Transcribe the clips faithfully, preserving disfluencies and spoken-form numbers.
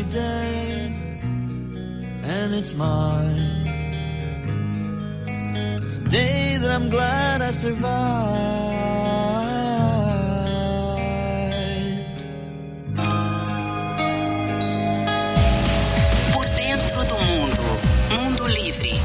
every day, and it's mine. It's a day that I'm glad I survived. Por dentro do mundo, Mundo Livre.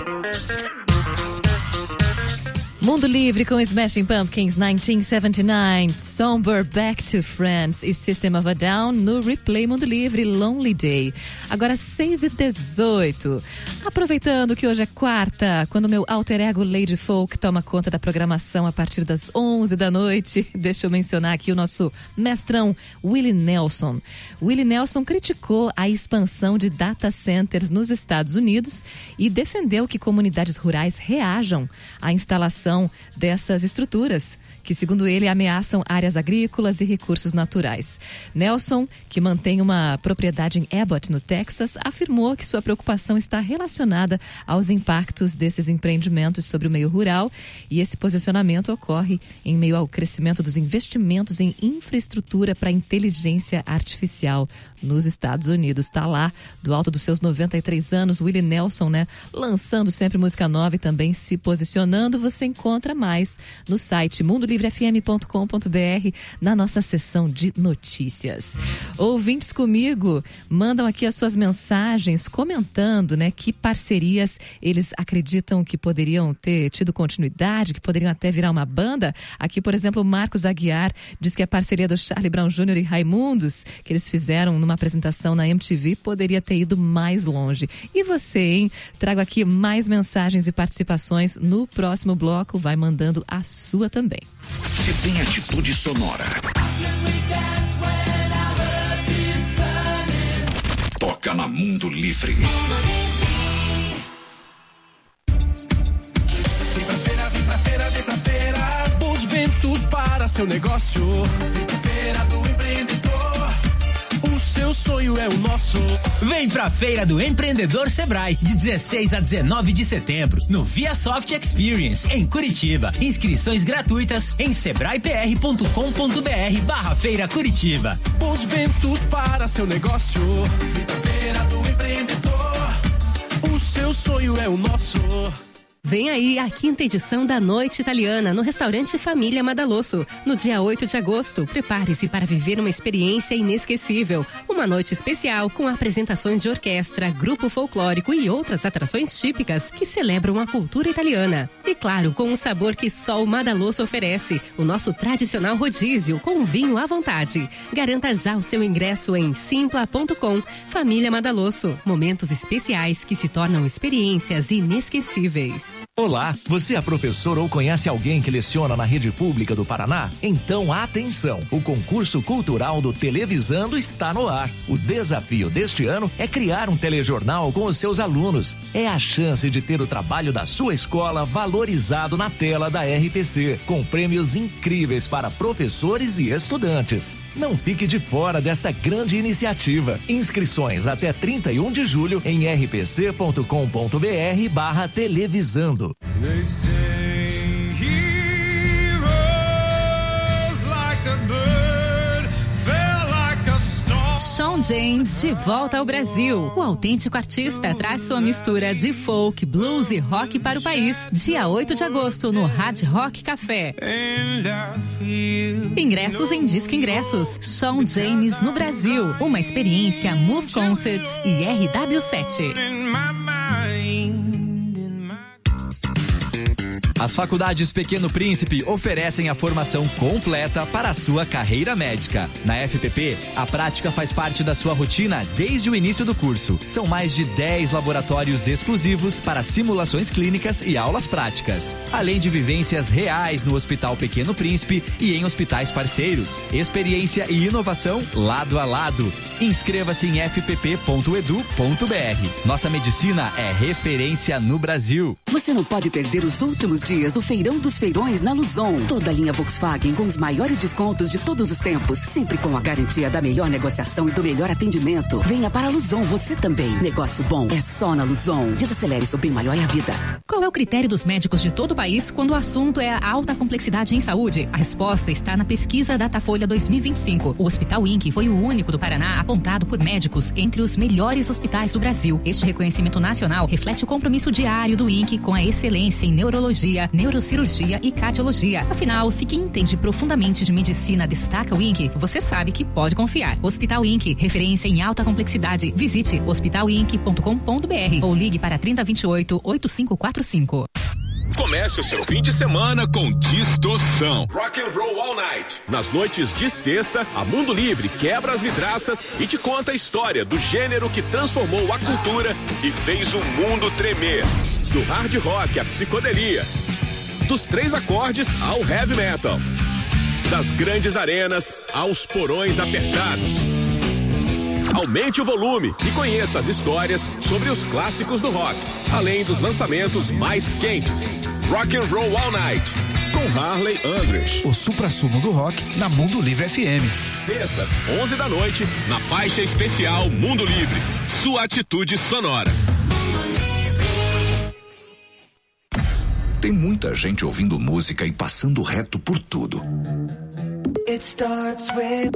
Mundo Livre com Smashing Pumpkins, nineteen seventy-nine, Somber, Back to Friends e System of a Down no Replay Mundo Livre, Lonely Day. Agora seis e dezoito. Aproveitando que hoje é quarta, quando meu alter ego Lady Folk toma conta da programação a partir das onze da noite, deixa eu mencionar aqui o nosso mestrão Willie Nelson. Willie Nelson criticou a expansão de data centers nos Estados Unidos e defendeu que comunidades rurais reajam à instalação dessas estruturas, que, segundo ele, ameaçam áreas agrícolas e recursos naturais. Nelson, que mantém uma propriedade em Abbott, no Texas, afirmou que sua preocupação está relacionada aos impactos desses empreendimentos sobre o meio rural, e esse posicionamento ocorre em meio ao crescimento dos investimentos em infraestrutura para inteligência artificial nos Estados Unidos. Está lá, do alto dos seus noventa e três anos, Willie Nelson, né, lançando sempre música nova e também se posicionando. Você encontra mais no site mundo livre f m ponto com ponto b r, na nossa seção de notícias. Ouvintes comigo mandam aqui as suas mensagens comentando, né, que parcerias eles acreditam que poderiam ter tido continuidade, que poderiam até virar uma banda. Aqui, por exemplo, o Marcos Aguiar diz que a parceria do Charlie Brown Júnior e Raimundos, que eles fizeram numa apresentação na M T V, poderia ter ido mais longe. E você, hein? Trago aqui mais mensagens e participações no próximo bloco. Vai mandando a sua também. Se tem atitude sonora, toca na Mundo Livre. Vem pra feira, vem pra feira, vem pra feira. Bons ventos para seu negócio. Vem pra feira do empreendedor. O seu sonho é o nosso. Vem pra Feira do Empreendedor Sebrae, de dezesseis a dezenove de setembro, no ViaSoft Experience, em Curitiba. Inscrições gratuitas em sebrae p r ponto com ponto b r barra Feira Curitiba. Bons ventos para seu negócio. Vem pra Feira do Empreendedor. O seu sonho é o nosso. Vem aí a quinta edição da Noite Italiana no restaurante Família Madalosso. No dia oito de agosto, prepare-se para viver uma experiência inesquecível. Uma noite especial com apresentações de orquestra, grupo folclórico e outras atrações típicas que celebram a cultura italiana. E claro, com um sabor que só o Madalosso oferece, o nosso tradicional rodízio com vinho à vontade. Garanta já o seu ingresso em simpla ponto com. Família Madalosso, momentos especiais que se tornam experiências inesquecíveis. Olá, você é professor ou conhece alguém que leciona na rede pública do Paraná? Então atenção, o concurso cultural do Televisando está no ar. O desafio deste ano é criar um telejornal com os seus alunos. É a chance de ter o trabalho da sua escola valorizado na tela da R P C, com prêmios incríveis para professores e estudantes. Não fique de fora desta grande iniciativa. Inscrições até trinta e um de julho em r p c ponto com ponto b r barra televisando. They say heroes like a bird fell like a storm. Shawn James de volta ao Brasil. O autêntico artista traz sua mistura de folk, blues e rock para o país. Dia oito de agosto no Hard Rock Café. Ingressos em Disque Ingressos. Shawn James no Brasil. Uma experiência Move Concerts e R W sete. As faculdades Pequeno Príncipe oferecem a formação completa para a sua carreira médica. Na F P P, a prática faz parte da sua rotina desde o início do curso. São mais de dez laboratórios exclusivos para simulações clínicas e aulas práticas, além de vivências reais no Hospital Pequeno Príncipe e em hospitais parceiros. Experiência e inovação lado a lado. Inscreva-se em f p p ponto e d u ponto b r. Nossa medicina é referência no Brasil. Você não pode perder os últimos dias do Feirão dos Feirões na Luzon. Toda a linha Volkswagen com os maiores descontos de todos os tempos, sempre com a garantia da melhor negociação e do melhor atendimento. Venha para a Luzon você também. Negócio bom é só na Luzon. Desacelere, seu bem maior é a vida. Qual é o critério dos médicos de todo o país quando o assunto é a alta complexidade em saúde? A resposta está na pesquisa Datafolha dois mil e vinte e cinco. O Hospital Inc foi o único do Paraná apontado por médicos entre os melhores hospitais do Brasil. Este reconhecimento nacional reflete o compromisso diário do Inc com a excelência em neurologia, psiquiatria, neurocirurgia e cardiologia. Afinal, se quem entende profundamente de medicina destaca o I N C, você sabe que pode confiar. Hospital I N C, referência em alta complexidade. Visite hospital inc ponto com ponto br ou ligue para trinta, vinte e oito, oitenta e cinco quarenta e cinco. Comece o seu fim de semana com Distorção. Rock and Roll All Night. Nas noites de sexta, a Mundo Livre quebra as vidraças e te conta a história do gênero que transformou a cultura e fez o mundo tremer. Do hard rock à psicodelia. Dos três acordes ao heavy metal. Das grandes arenas aos porões apertados. Aumente o volume e conheça as histórias sobre os clássicos do rock, além dos lançamentos mais quentes. Rock and Roll All Night, com Harley Andrews. O suprassumo do rock na Mundo Livre F M. Sextas, onze da noite, na faixa especial Mundo Livre. Sua atitude sonora. Tem muita gente ouvindo música e passando reto por tudo. It starts with...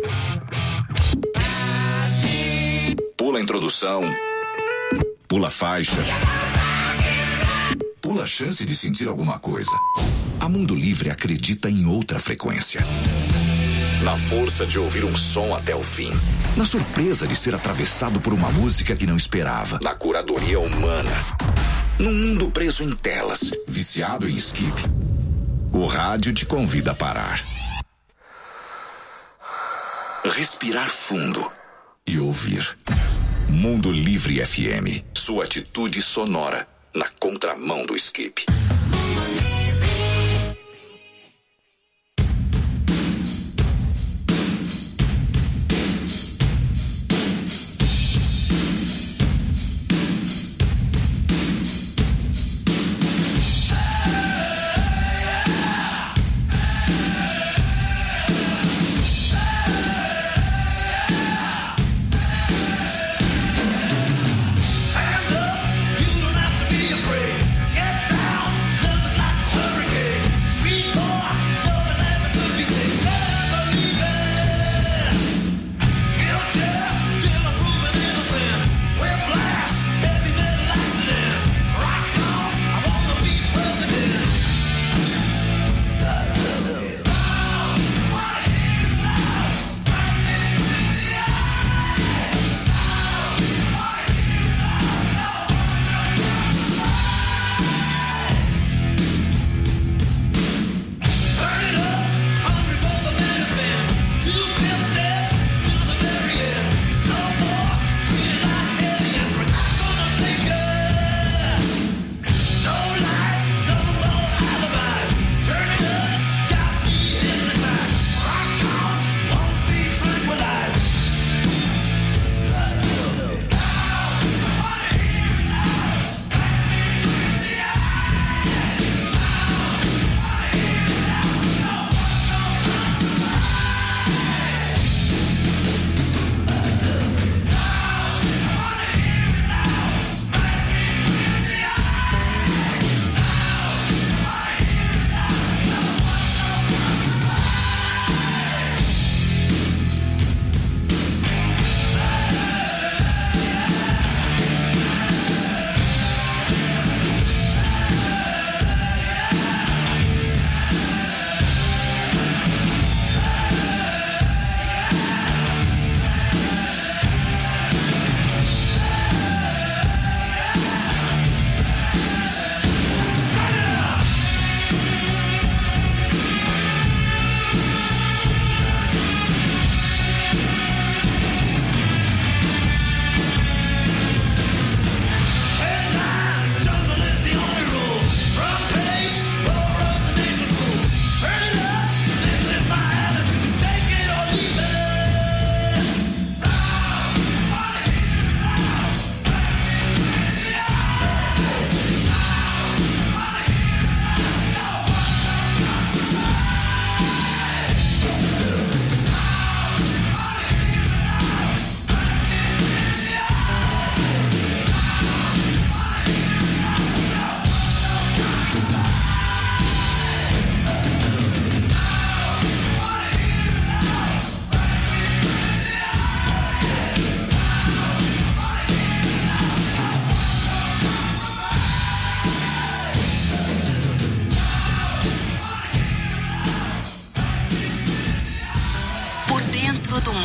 Pula a introdução, pula a faixa, pula a chance de sentir alguma coisa. A Mundo Livre acredita em outra frequência. Na força de ouvir um som até o fim. Na surpresa de ser atravessado por uma música que não esperava. Na curadoria humana. Num mundo preso em telas, viciado em skip. O rádio te convida a parar. Respirar fundo e ouvir. Mundo Livre F M. Sua atitude sonora na contramão do skip. Get down!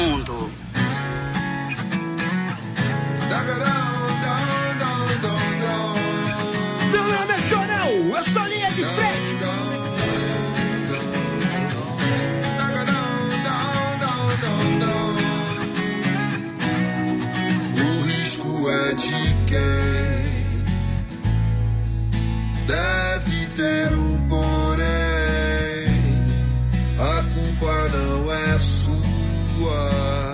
mundo. Meu nome é Chorão, eu sou linha de frente. O risco é de quem deve ter um porém. A culpa não é sua.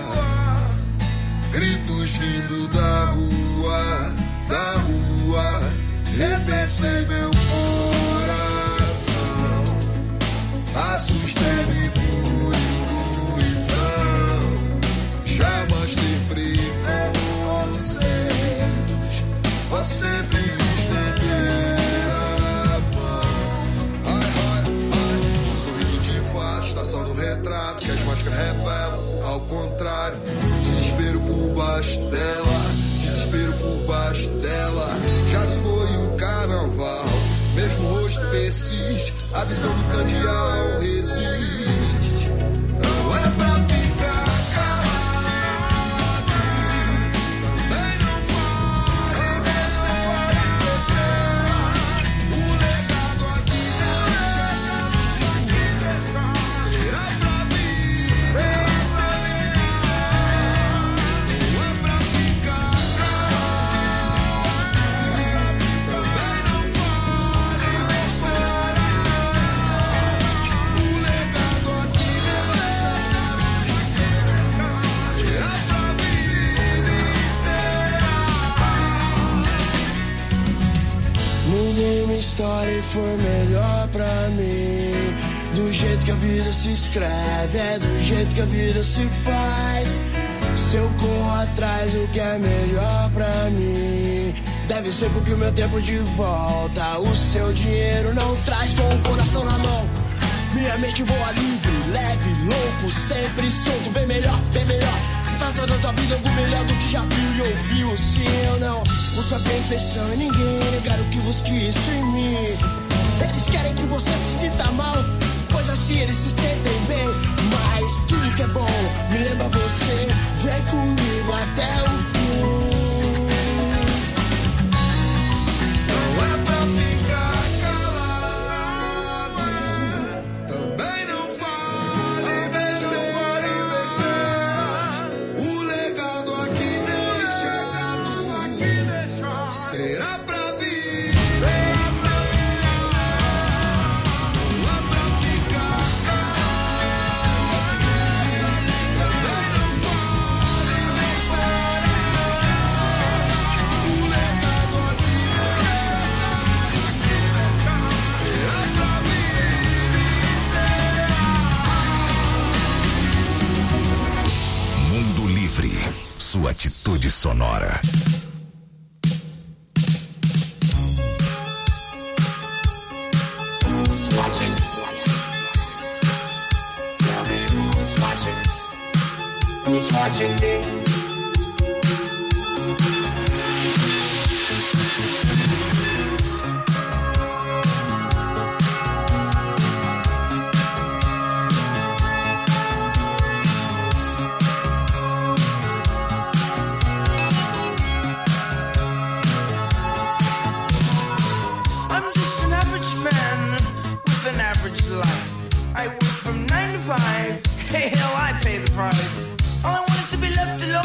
Gritos vindo da rua, da rua. Repensei meu coração. Assustei-me por intuição. Jamais ter preconceitos. Vou sempre lhe estender a mão. Ai, ai, ai. Um sorriso de fato está só no retrato que as máscaras revelam. Ao contrário, desespero por baixo dela. Desespero por baixo dela. Já se foi o carnaval. Mesmo o rosto persiste. A visão do candeal resiste. Não é pra ficar calado. Também não fale besteira. O legado aqui deixado será pra viver. Não é pra ficar calado. Também não fale besteira. O legado aqui deixado será pra vida inteira. Mudei minha história e foi melhor pra mim. Do jeito que a vida se escreve, é do jeito que a vida se faz. Se eu corro atrás do que é melhor pra mim, deve ser porque o meu tempo de volta o seu dinheiro não traz. Com o coração na mão, minha mente voa livre, leve, louco, sempre solto. Bem melhor, bem melhor. Faça da tua vida algo melhor do que já viu e ouviu. Se eu não busco a perfeição em ninguém, negar o que busque isso em mim. Eles querem que você se sinta mal, pois assim eles se sentem bem. Mas tudo que é bom me lembra você. Vem comigo até o fim. Não é pra ficar calado. Também não fale besteira. O legado aqui deixado será pra viver. Não é pra ficar calado. Também não fale besteira. O legado aqui deixado será pra vida. Mundo Livre, sua atitude sonora. Swatching. Swatching. Swatching. I'm just an average man with an average life. I work from nine to five. Hey, hell, I pay the price. All I want is to be left alone.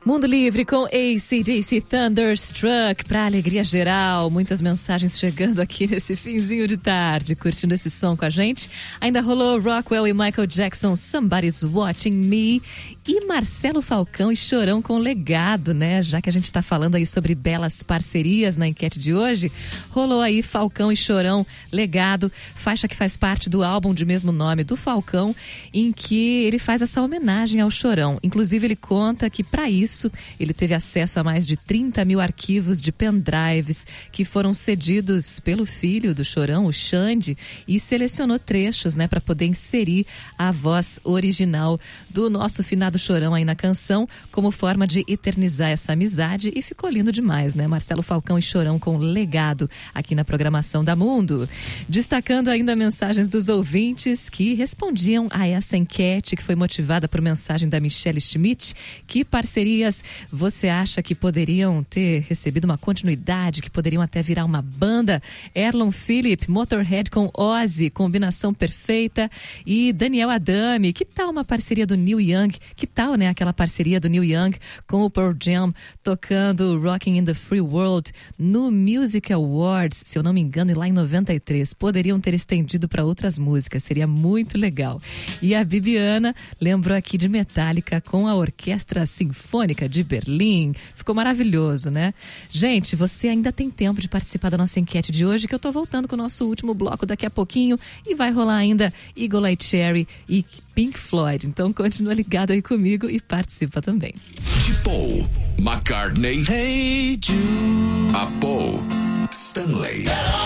Mundo Livre com A C D C Thunderstruck, pra alegria geral. Muitas mensagens chegando aqui nesse finzinho de tarde, curtindo esse som com a gente. Ainda rolou Rockwell e Michael Jackson, Somebody's Watching Me. E Marcelo Falcão e Chorão com Legado, né? Já que a gente tá falando aí sobre belas parcerias na enquete de hoje, rolou aí Falcão e Chorão, Legado, faixa que faz parte do álbum de mesmo nome do Falcão, em que ele faz essa homenagem ao Chorão. Inclusive, ele conta que para isso ele teve acesso a mais de trinta mil arquivos de pendrives que foram cedidos pelo filho do Chorão, o Xande, e selecionou trechos, né, para poder inserir a voz original do nosso finado Chorão aí na canção, como forma de eternizar essa amizade, e ficou lindo demais, né? Marcelo Falcão e Chorão com Legado aqui na programação da Mundo. Destacando ainda mensagens dos ouvintes que respondiam a essa enquete, que foi motivada por mensagem da Michelle Schmidt. Que parcerias você acha que poderiam ter recebido uma continuidade, que poderiam até virar uma banda? Erlon Phillip, Motorhead com Ozzy, combinação perfeita. E Daniel Adame, que tal uma parceria do Neil Young? Que tal, né, aquela parceria do Neil Young com o Pearl Jam, tocando Rockin' in the Free World no Music Awards, se eu não me engano, e lá em noventa e três. Poderiam ter estendido para outras músicas, seria muito legal. E a Bibiana lembrou aqui de Metallica com a Orquestra Sinfônica de Berlim. Ficou maravilhoso, né? Gente, você ainda tem tempo de participar da nossa enquete de hoje, que eu tô voltando com o nosso último bloco daqui a pouquinho, e vai rolar ainda Eagle Eye Cherry e Pink Floyd. Então continua ligado aí comigo e participa também. De Paul, McCartney, Hey Jude, a Paul, Stanley.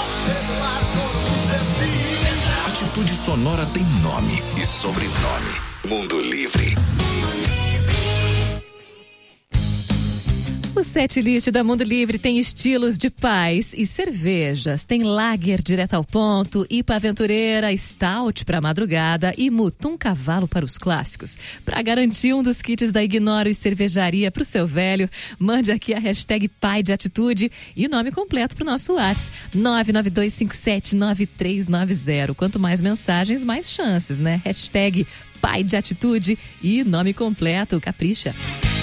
Atitude Sonora tem nome e sobrenome. Mundo Livre. O setlist da Mundo Livre tem estilos de paz e cervejas. Tem lager direto ao ponto, I P A aventureira, stout para madrugada e mutum cavalo para os clássicos. Para garantir um dos kits da Ignoro e Cervejaria para o seu velho, mande aqui a hashtag Pai de Atitude e nome completo para o nosso WhatsApp, nove nove dois cinco sete nove três nove zero. Quanto mais mensagens, mais chances, né? Hashtag Pai de Atitude e nome completo, capricha.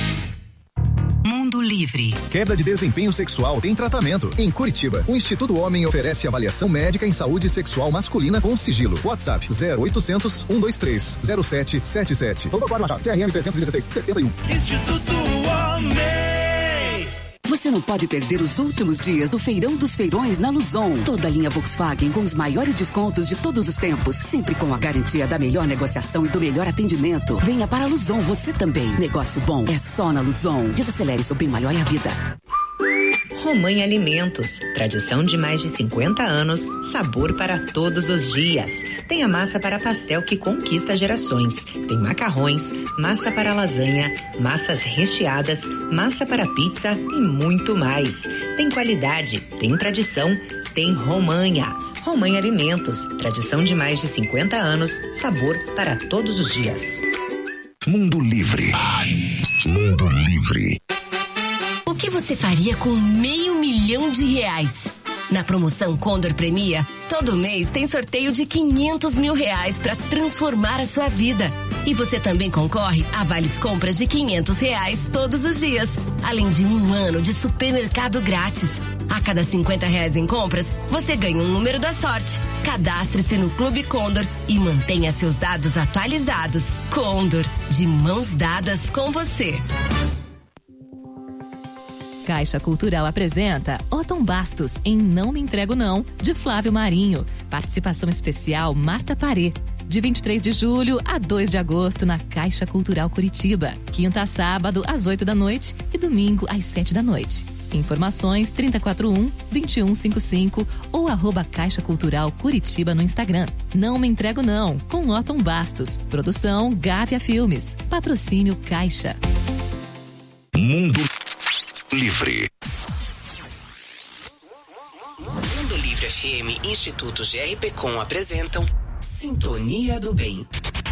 Mundo Livre. Queda de desempenho sexual tem tratamento. Em Curitiba, o Instituto Homem oferece avaliação médica em saúde sexual masculina com sigilo. WhatsApp zero oitocentos, um dois três, zero sete sete sete. Vamos agora, C R M trezentos e dezesseis, setenta e um. Instituto Homem. Você não pode perder os últimos dias do Feirão dos Feirões na Luzon. Toda a linha Volkswagen com os maiores descontos de todos os tempos, sempre com a garantia da melhor negociação e do melhor atendimento. Venha para a Luzon você também. Negócio bom é só na Luzon. Desacelere, seu bem maior é a vida. Romain Alimentos, tradição de mais de cinquenta anos, sabor para todos os dias. Tem a massa para pastel que conquista gerações. Tem macarrões, massa para lasanha, massas recheadas, massa para pizza e muito mais. Tem qualidade, tem tradição, tem Romain. Romain Alimentos, tradição de mais de cinquenta anos, sabor para todos os dias. Mundo Livre. Mundo Livre. O que você faria com meio milhão de reais? Na promoção Condor Premia, todo mês tem sorteio de quinhentos mil reais para transformar a sua vida. E você também concorre a vales compras de quinhentos reais todos os dias, além de um ano de supermercado grátis. A cada cinquenta reais em compras, você ganha um número da sorte. Cadastre-se no Clube Condor e mantenha seus dados atualizados. Condor, de mãos dadas com você. Caixa Cultural apresenta Otton Bastos em Não Me Entrego Não, de Flávio Marinho. Participação especial Marta Parê. De vinte e três de julho a dois de agosto na Caixa Cultural Curitiba. Quinta a sábado às oito da noite e domingo às sete da noite. Informações trinta e quatro um, vinte e um cinquenta e cinco ou arroba Caixa Cultural Curitiba no Instagram. Não Me Entrego Não, com Otton Bastos. Produção Gávea Filmes. Patrocínio Caixa. Mundo Livre. Mundo Livre F M e Instituto G R P Com apresentam Sintonia do Bem.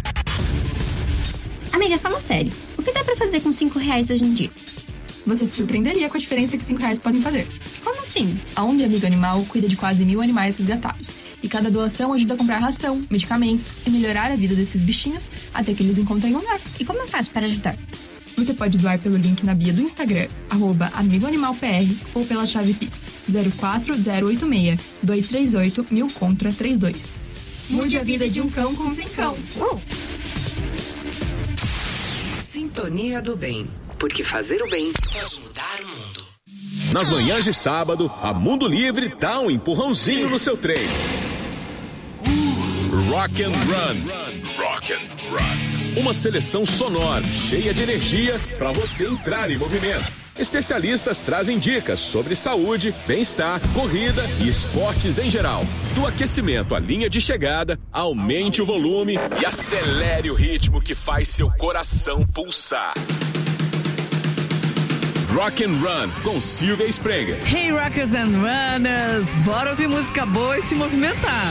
Amiga, fala sério. O que dá pra fazer com cinco reais hoje em dia? Você se surpreenderia com a diferença que cinco reais podem fazer. Como assim? A O N G Amigo Animal cuida de quase mil animais resgatados. E cada doação ajuda a comprar ração, medicamentos e melhorar a vida desses bichinhos até que eles encontrem um lar. E como eu faço para ajudar? Você pode doar pelo link na bio do Instagram, arroba amigoanimalpr, ou pela chave Pix zero quatro zero oito seis, dois três oito, mil contra trinta e dois. Mude a vida de um cão com sem cão. Sintonia do Bem, porque fazer o bem pode mudar o mundo. Nas manhãs de sábado, a Mundo Livre dá um empurrãozinho no seu treino. Rock and Run. Rock and Run. Uma seleção sonora, cheia de energia para você entrar em movimento. Especialistas trazem dicas sobre saúde, bem-estar, corrida e esportes em geral. Do aquecimento à linha de chegada, aumente o volume e acelere o ritmo que faz seu coração pulsar. Rock and Run com Silvia Sprenger. Hey Rockers and Runners, bora ouvir música boa e se movimentar.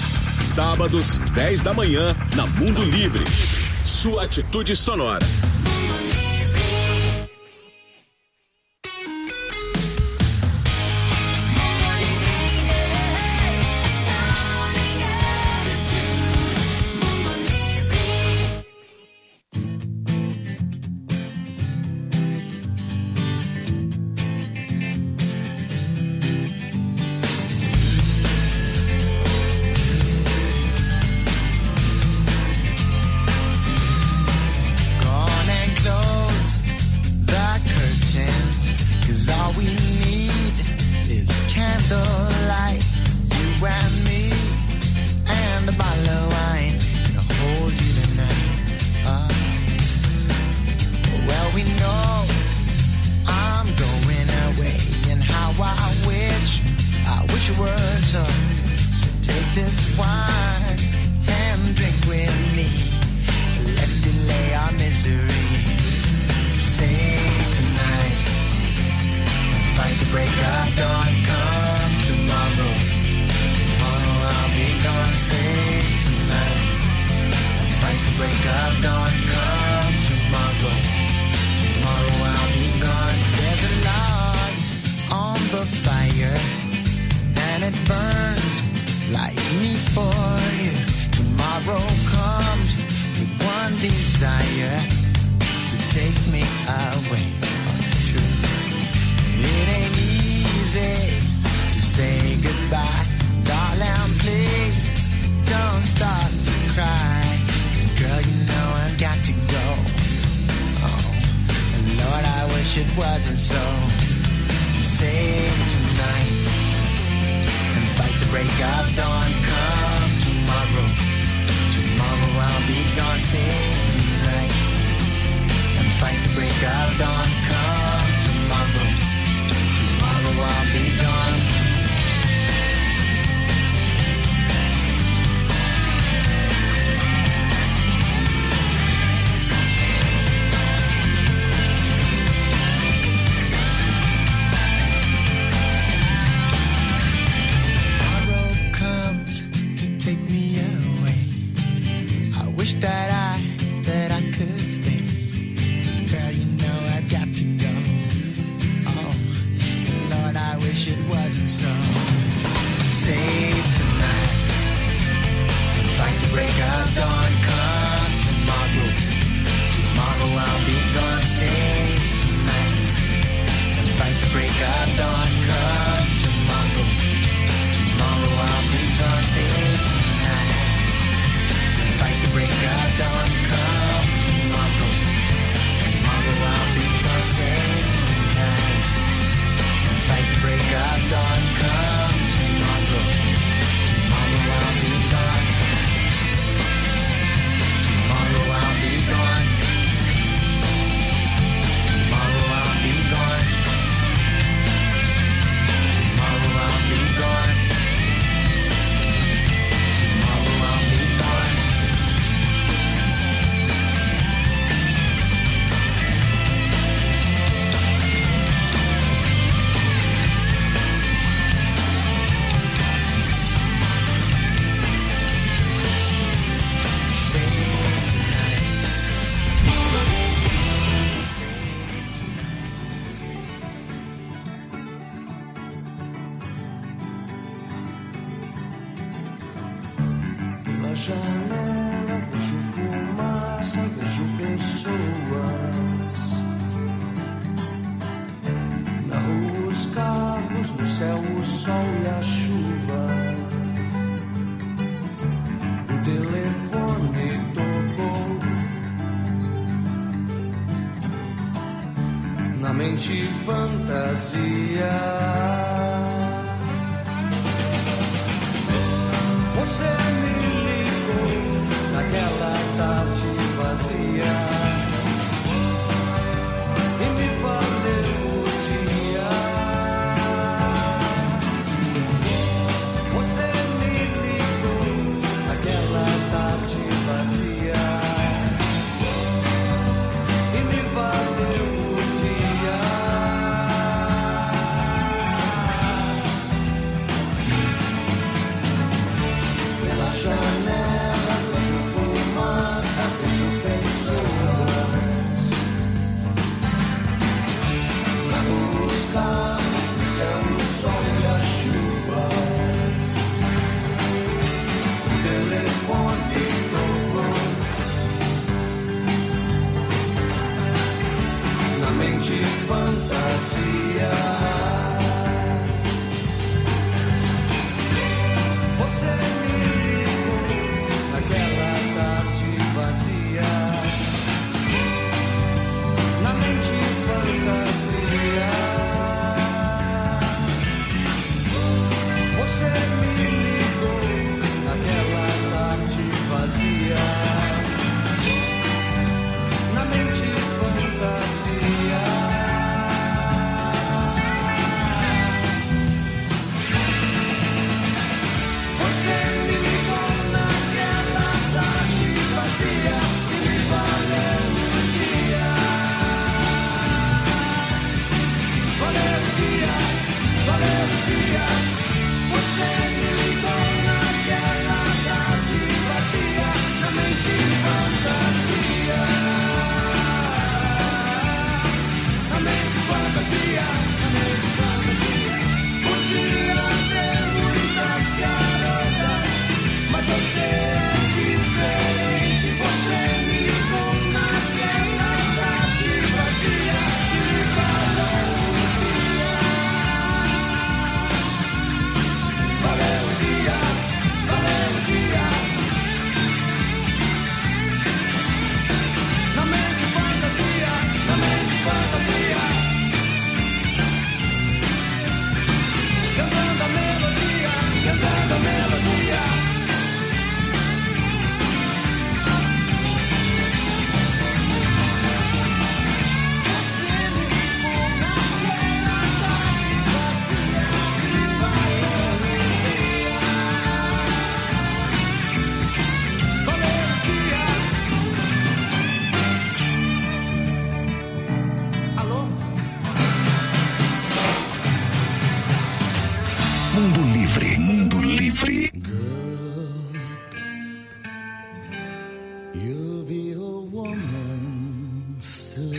Sábados, dez da manhã, na Mundo Livre. Sua atitude sonora. That I sol e a chuva. O telefone tocou. Na mente fantasia. Você me ligou naquela tarde vazia e me valeu o dia. Você me ligou naquela tarde vazia e me valeu o dia. Pela janela vejo fumaça, vejo pessoas na rua, os carros, no céu, o sol e a chuva. O telefone tocou. Na mente fantasia. Você me ligou naquela tarde vazia. Na mente fantasia. Você me ligou naquela tarde vazia. Na mente fantasia. Você me ligou naquela tarde vazia e me valeu o dia. Valeu o dia, valeu o dia. Você me ligou naquela tarde vazia, na mente fantasia. Na mente fantasia, na mente fantasia. Podia ter muitas garotas, mas você é diferente. Você me ligou naquela tarde vazia e me valeu o dia. Valeu o dia, valeu o dia. Na mente fantasia, na mente fantasia. Cantando a melodia, cantando a melodia. Você me ligou naquela tarde vazia e me valeu o dia. Valeu o dia. Alô? Mundo Livre, Mundo Livre. You'll be a woman soon.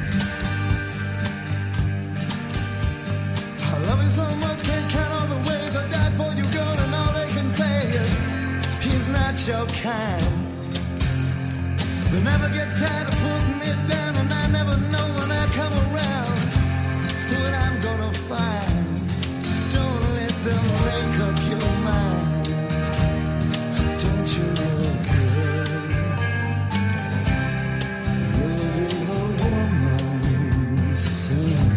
I love you so much, can't count all the ways I died for you, girl, and all they can say is he's not your kind. They never get tired of putting me down, and I never know when I come around what I'm gonna find. Don't let them make up your mind. Don't you know, girl, you'll be a woman soon.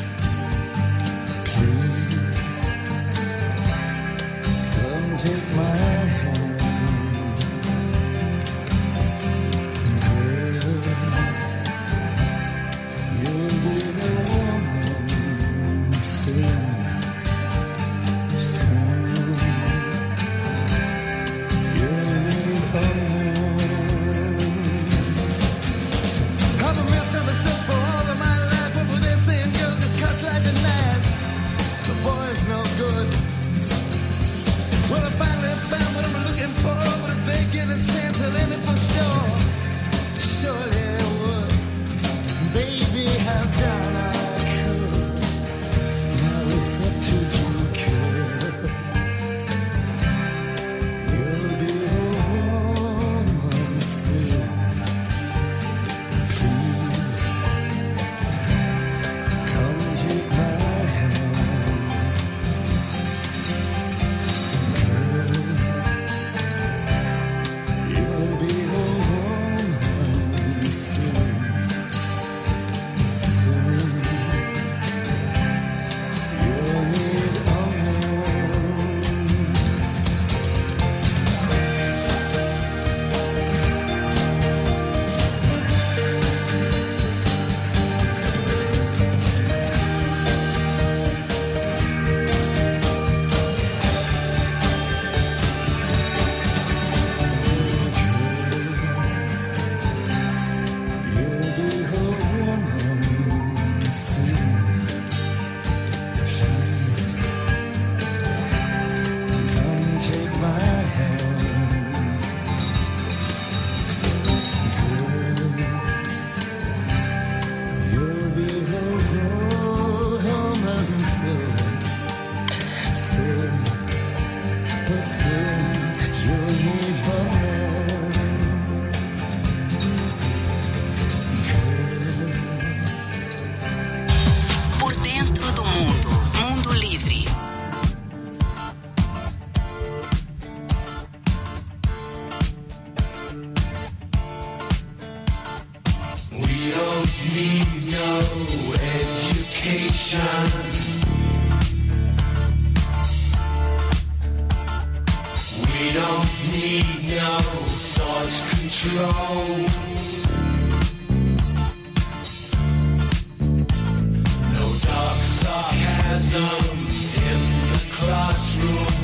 Please, come take my hand. Girl, need no education. We don't need no thought control. No dark sarcasm in the classroom.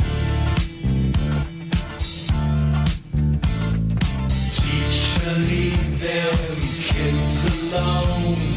Teacher, leave them kids alone.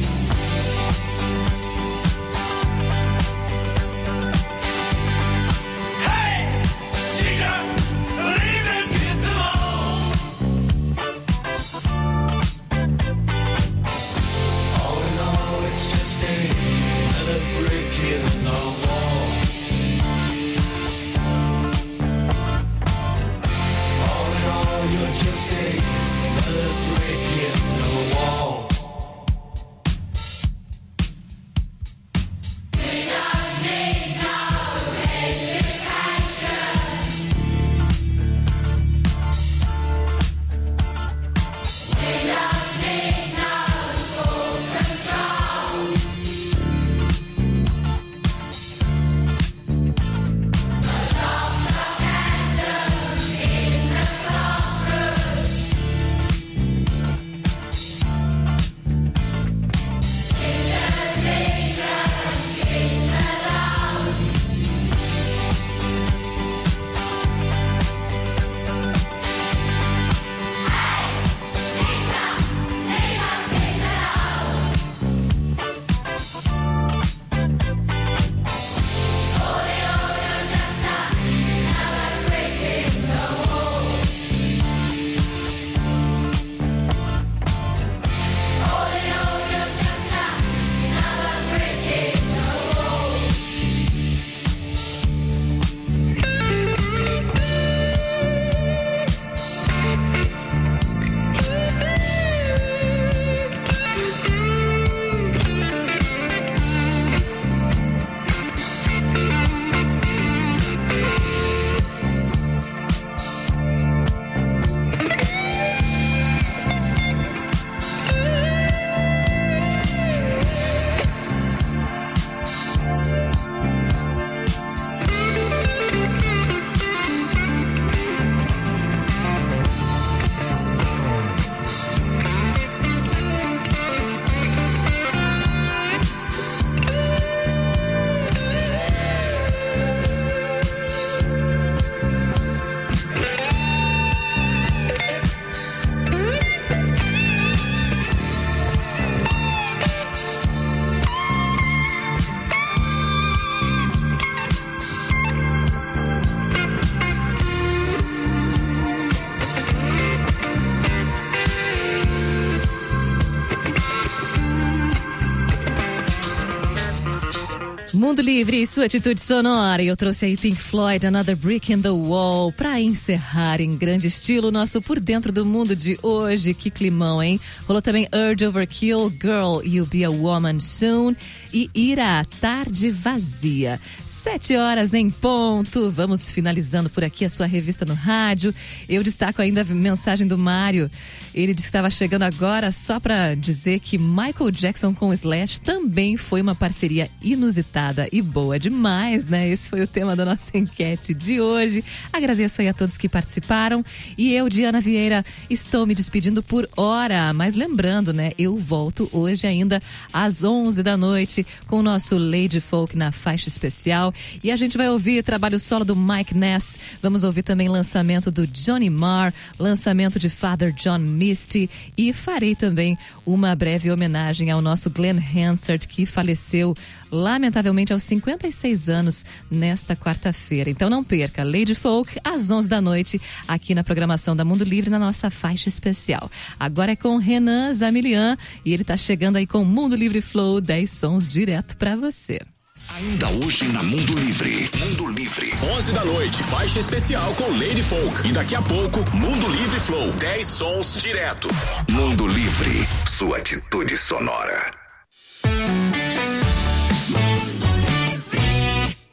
Mundo Livre e sua atitude sonora. E eu trouxe aí Pink Floyd, Another Brick in the Wall, pra encerrar em grande estilo o nosso Por Dentro do Mundo de hoje. Que climão, hein? Rolou também Urge Overkill, Girl, You'll Be a Woman Soon e Ira, Tarde Vazia. Sete horas em ponto. Vamos finalizando por aqui a sua revista no rádio. Eu destaco ainda a mensagem do Mário. Ele disse que estava chegando agora só para dizer que Michael Jackson com o Slash também foi uma parceria inusitada e boa demais, né? Esse foi o tema da nossa enquete de hoje. Agradeço aí a todos que participaram. E eu, Diana Vieira, estou me despedindo por hora. Mas lembrando, né? Eu volto hoje ainda às onze da noite com o nosso Lady Folk na faixa especial. E a gente vai ouvir trabalho solo do Mike Ness. Vamos ouvir também lançamento do Johnny Marr, lançamento de Father John Misty, e farei também uma breve homenagem ao nosso Glenn Hansard, que faleceu lamentavelmente aos cinquenta e seis anos nesta quarta-feira. Então não perca, Lady Folk às onze da noite aqui na programação da Mundo Livre, na nossa faixa especial. Agora é com Renan Zamilian e ele tá chegando aí com Mundo Livre Flow, dez sons direto pra você. Ainda hoje na Mundo Livre. Mundo Livre. onze da noite, faixa especial com Lady Folk. E daqui a pouco, Mundo Livre Flow, dez sons direto. Mundo Livre, sua atitude sonora.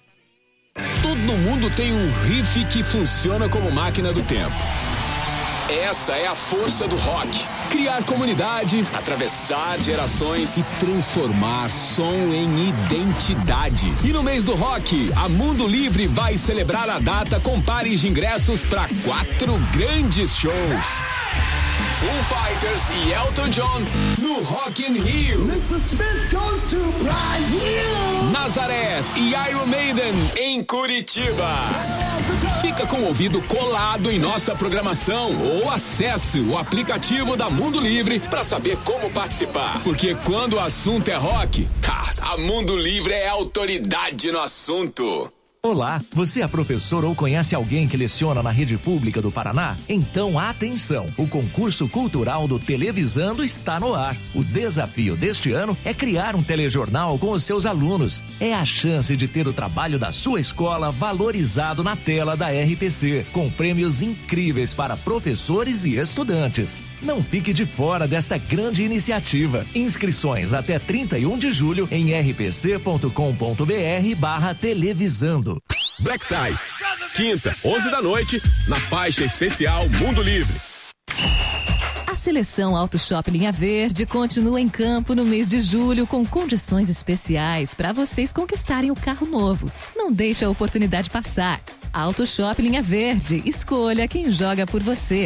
Todo mundo tem um riff que funciona como máquina do tempo. Essa é a força do rock. Criar comunidade, atravessar gerações e transformar som em identidade. E no mês do rock, a Mundo Livre vai celebrar a data com pares de ingressos para quatro grandes shows. Foo Fighters e Elton John no Rock in Rio. mister Smith goes to Brazil. Nazareth e Iron Maiden em Curitiba. Fica com o ouvido colado em nossa programação ou acesse o aplicativo da Mundo Livre para saber como participar. Porque quando o assunto é rock, a Mundo Livre é autoridade no assunto. Olá, você é professor ou conhece alguém que leciona na rede pública do Paraná? Então atenção, o concurso cultural do Televisando está no ar. O desafio deste ano é criar um telejornal com os seus alunos. É a chance de ter o trabalho da sua escola valorizado na tela da R P C, com prêmios incríveis para professores e estudantes. Não fique de fora desta grande iniciativa. Inscrições até trinta e um de julho em r p c ponto com ponto b r barra televisando. Black Tie, quinta, onze da noite, na faixa especial Mundo Livre. A seleção Auto Shop Linha Verde continua em campo no mês de julho com condições especiais para vocês conquistarem o carro novo. Não deixe a oportunidade passar. Auto Shop Linha Verde, escolha quem joga por você.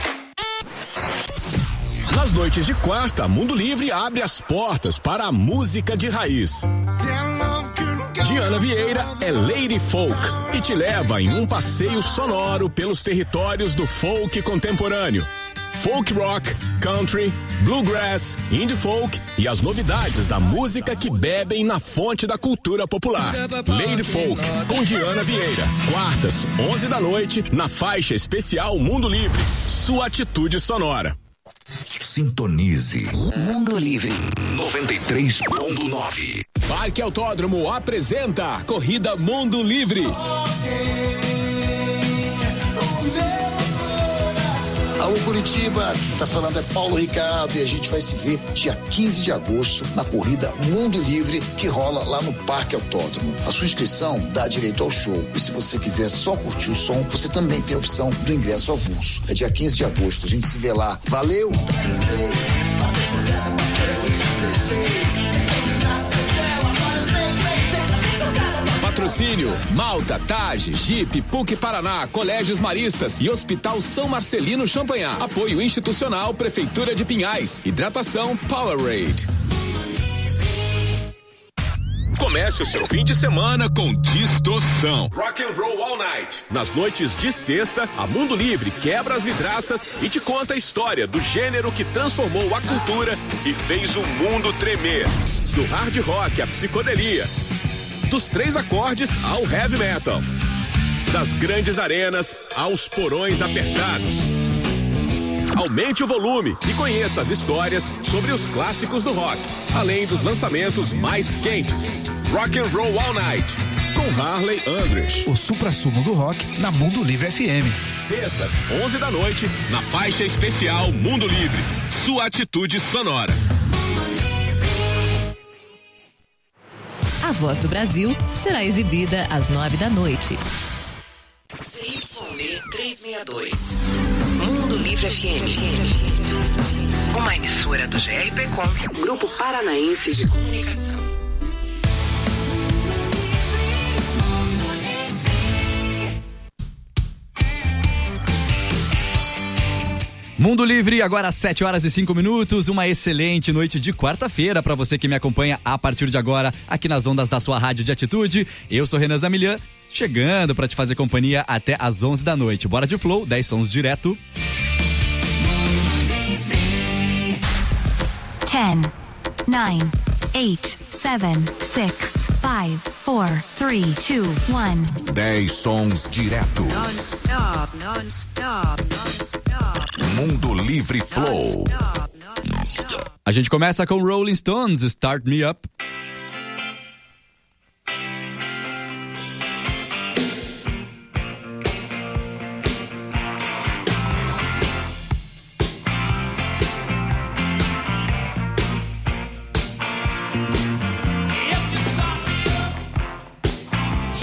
Nas noites de quarta, Mundo Livre abre as portas para a música de raiz. Diana Vieira é Lady Folk e te leva em um passeio sonoro pelos territórios do folk contemporâneo. Folk rock, country, bluegrass, indie folk e as novidades da música que bebem na fonte da cultura popular. Lady Folk com Diana Vieira. Quartas, onze da noite, na faixa especial Mundo Livre. Sua atitude sonora. Sintonize Mundo Livre noventa e três ponto nove. Parque Autódromo apresenta Corrida Mundo Livre. Alô Curitiba, quem tá falando é Paulo Ricardo e a gente vai se ver dia quinze de agosto na corrida Mundo Livre que rola lá no Parque Autódromo. A sua inscrição dá direito ao show e se você quiser só curtir o som, você também tem a opção do ingresso avulso. É dia quinze de agosto, a gente se vê lá. Valeu! Patrocínio Malta, Tage, Jeep, P U C Paraná, Colégios Maristas e Hospital São Marcelino Champanhar. Apoio institucional Prefeitura de Pinhais. Hidratação Powerade. Comece o seu fim de semana com distorção. Rock and Roll All Night. Nas noites de sexta, a Mundo Livre quebra as vidraças e te conta a história do gênero que transformou a cultura e fez o mundo tremer. Do hard rock à psicodelia. Dos três acordes ao heavy metal. Das grandes arenas aos porões apertados. Aumente o volume e conheça as histórias sobre os clássicos do rock, além dos lançamentos mais quentes. Rock and Roll All Night, com Harley Andrich. O suprassumo do rock na Mundo Livre F M. Sextas, onze da noite, na faixa especial Mundo Livre. Sua atitude sonora. A Voz do Brasil será exibida às nove da noite. C Y D trezentos e sessenta e dois. Mundo Livre F M. Uma emissora do G R P Com, Grupo Paranaense de Comunicação. Mundo Livre, agora às sete horas e cinco minutos, uma excelente noite de quarta-feira para você que me acompanha a partir de agora aqui nas ondas da sua rádio de atitude. Eu sou Renan Zamilian, chegando para te fazer companhia até às onze da noite. Bora de flow, dez sons direto. ten, nine, eight, seven, six, five, four, three, two, one. dez sons direto. Non-stop, non-stop, non-stop. Mundo Livre Flow. A gente começa com Rolling Stones, Start Me Up.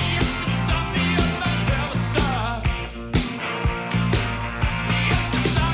Stop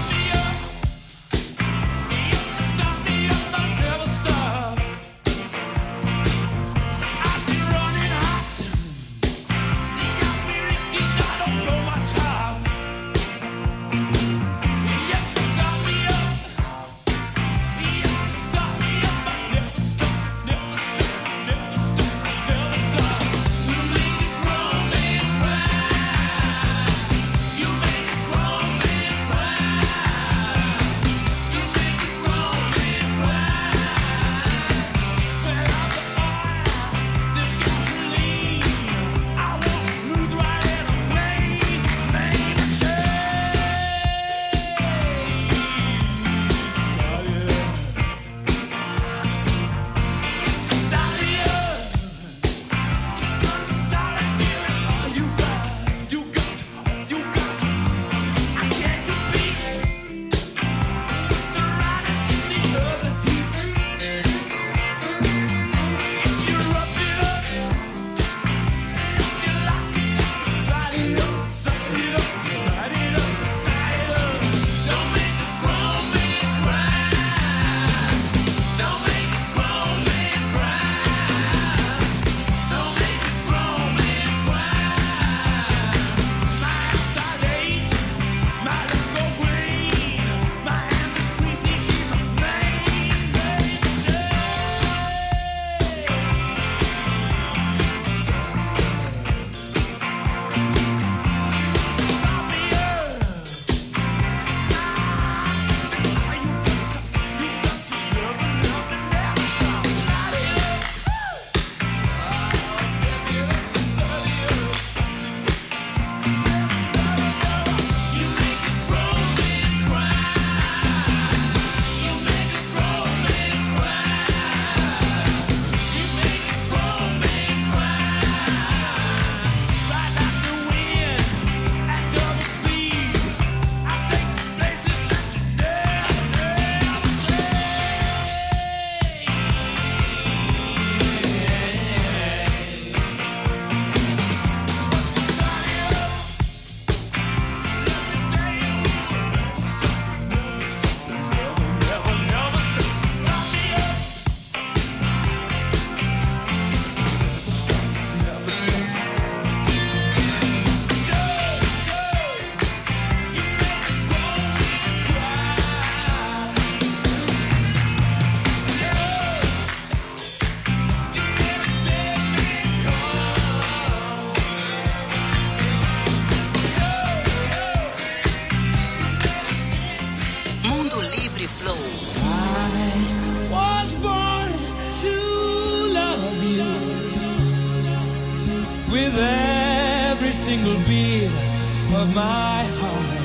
with every single beat of my heart.